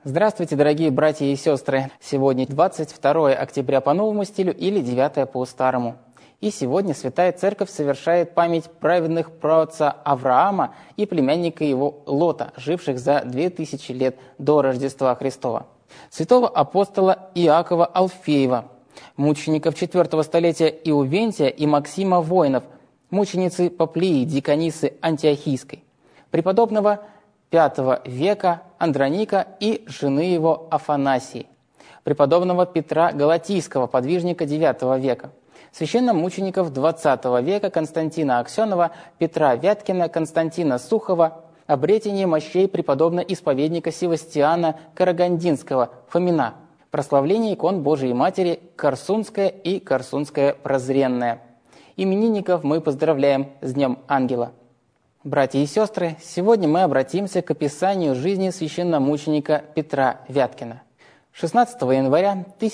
Здравствуйте, дорогие братья и сестры! Сегодня 22 октября по новому стилю или 9 по старому. И сегодня Святая Церковь совершает память праведных праотца Авраама и племянника его Лота, живших за 2000 лет до Рождества Христова. Святого апостола Иакова Алфеева, мучеников 4 столетия Иувентия и Максима Воинов, мученицы Поплии, диконисы Антиохийской, преподобного V века Андроника и жены его Афанасии, преподобного Петра Галатийского, подвижника IX века, священномучеников XX века Константина Аксенова, Петра Вяткина, Константина Сухова, обретение мощей преподобно-исповедника Севастиана Карагандинского, Фомина, прославление икон Божией Матери Корсунская и Корсунская Прозренная. Именинников мы поздравляем с Днем Ангела. Братья и сестры, сегодня мы обратимся к описанию жизни священномученика Петра Вяткина. 16 января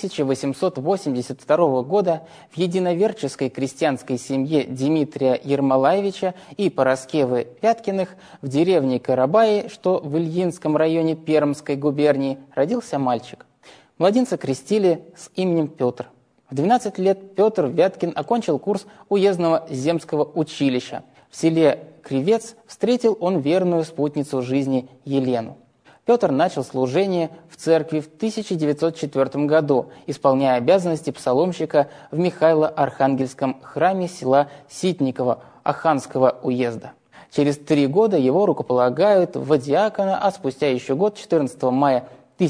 1882 года в единоверческой крестьянской семье Дмитрия Ермолаевича и Пороскевы Вяткиных в деревне Карабаи, что в Ильинском районе Пермской губернии, родился мальчик. Младенца крестили с именем Петр. В 12 лет Петр Вяткин окончил курс уездного земского училища. В селе Кривец встретил он верную спутницу жизни Елену. Петр начал служение в церкви в 1904 году, исполняя обязанности псаломщика в Михайло-Архангельском храме села Ситниково Аханского уезда. Через 3 года его рукополагают в диакона, а спустя еще год, 14 мая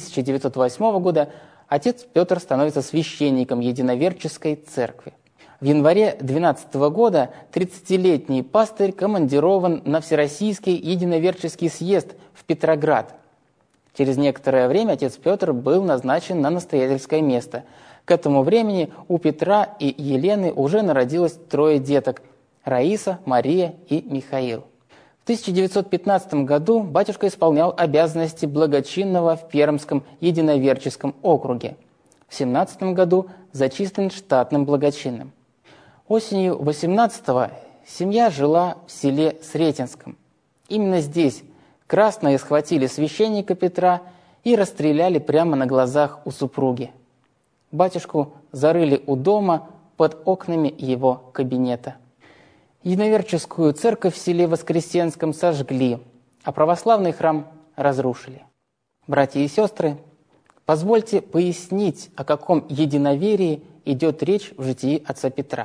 1908 года, отец Петр становится священником единоверческой церкви. В январе 12 года 30-летний пастырь командирован на Всероссийский единоверческий съезд в Петроград. Через некоторое время отец Петр был назначен на настоятельское место. К этому времени у Петра и Елены уже народилось 3 деток – Раиса, Мария и Михаил. В 1915 году батюшка исполнял обязанности благочинного в Пермском единоверческом округе. В 1917 году зачислен штатным благочинным. Осенью 18-го семья жила в селе Сретенском. Именно здесь красные схватили священника Петра и расстреляли прямо на глазах у супруги. Батюшку зарыли у дома под окнами его кабинета. Единоверческую церковь в селе Воскресенском сожгли, а православный храм разрушили. Братья и сестры, позвольте пояснить, о каком единоверии идет речь в житии отца Петра.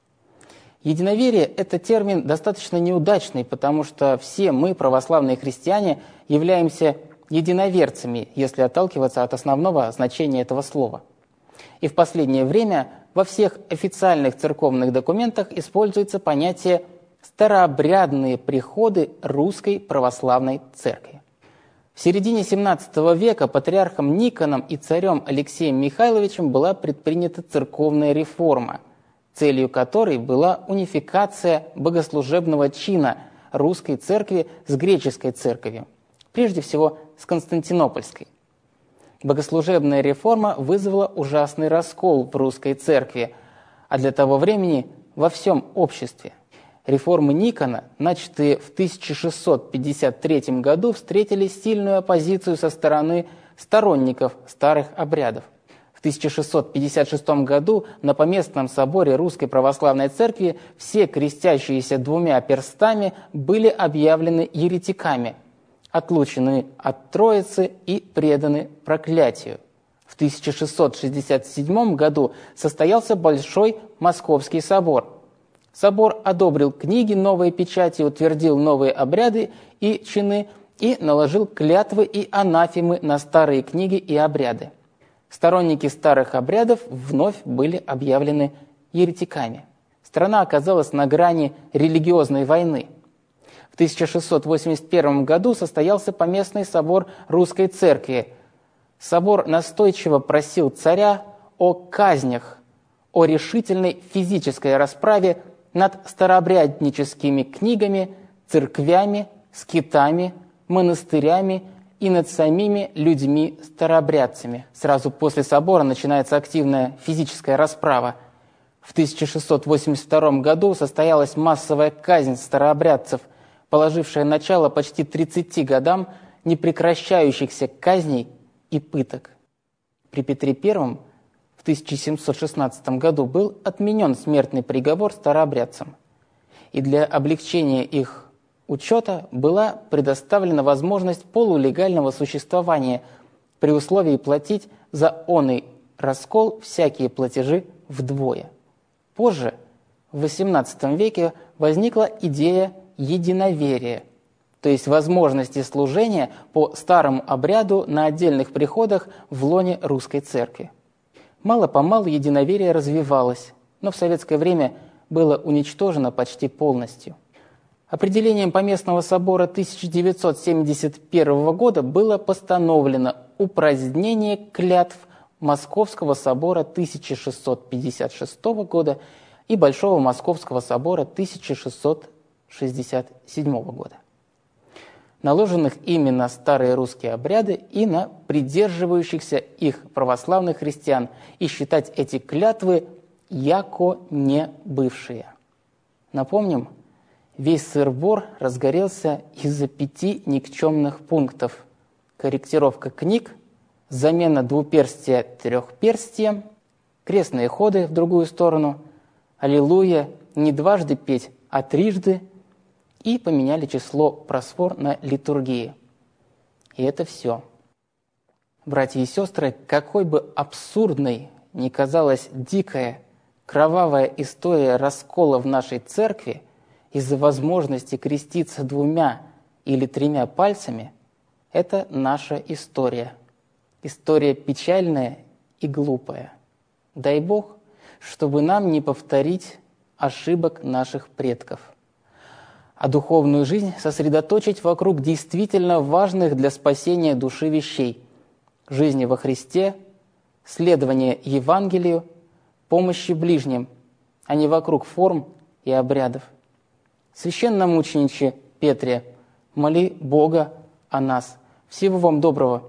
Единоверие – это термин достаточно неудачный, потому что все мы, православные христиане, являемся единоверцами, если отталкиваться от основного значения этого слова. И в последнее время во всех официальных церковных документах используется понятие «старообрядные приходы Русской Православной Церкви». В середине XVII века патриархом Никоном и царем Алексеем Михайловичем была предпринята церковная реформа, целью которой была унификация богослужебного чина русской церкви с греческой церковью, прежде всего с Константинопольской. Богослужебная реформа вызвала ужасный раскол в русской церкви, а для того времени во всем обществе. Реформы Никона, начатые в 1653 году, встретили сильную оппозицию со стороны сторонников старых обрядов. В 1656 году на Поместном соборе Русской Православной Церкви все крестящиеся 2 перстами были объявлены еретиками, отлучены от Троицы и преданы проклятию. В 1667 году состоялся Большой Московский собор. Собор одобрил книги новой печати, утвердил новые обряды и чины и наложил клятвы и анафемы на старые книги и обряды. Сторонники старых обрядов вновь были объявлены еретиками. Страна оказалась на грани религиозной войны. В 1681 году состоялся Поместный собор Русской Церкви. Собор настойчиво просил царя о казнях, о решительной физической расправе над старообрядническими книгами, церквями, скитами, монастырями и над самими людьми-старообрядцами. Сразу после собора начинается активная физическая расправа. В 1682 году состоялась массовая казнь старообрядцев, положившая начало почти 30 годам непрекращающихся казней и пыток. При Петре I в 1716 году был отменен смертный приговор старообрядцам, и для облегчения их учета была предоставлена возможность полулегального существования при условии платить за оный раскол всякие платежи вдвое. Позже, в XVIII веке, возникла идея единоверия, то есть возможности служения по старому обряду на отдельных приходах в лоне русской церкви. Мало-помалу единоверие развивалось, но в советское время было уничтожено почти полностью. Определением Поместного собора 1971 года было постановлено упразднение клятв Московского собора 1656 года и Большого Московского собора 1667 года, наложенных ими на старые русские обряды и на придерживающихся их православных христиан, и считать эти клятвы яко не бывшие. Напомним, весь сыр-бор разгорелся из-за 5 никчемных пунктов: корректировка книг, замена двуперстия трехперстием, крестные ходы в другую сторону, аллилуйя, не дважды петь, а трижды, и поменяли число просфор на литургии. И это все. Братья и сестры, какой бы абсурдной ни казалась дикая, кровавая история раскола в нашей церкви из-за возможности креститься 2 или 3 пальцами, это наша история. История печальная и глупая. Дай Бог, чтобы нам не повторить ошибок наших предков, а духовную жизнь сосредоточить вокруг действительно важных для спасения души вещей: жизни во Христе, следования Евангелию, помощи ближним, а не вокруг форм и обрядов. Священномучениче Петре, моли Бога о нас. Всего вам доброго.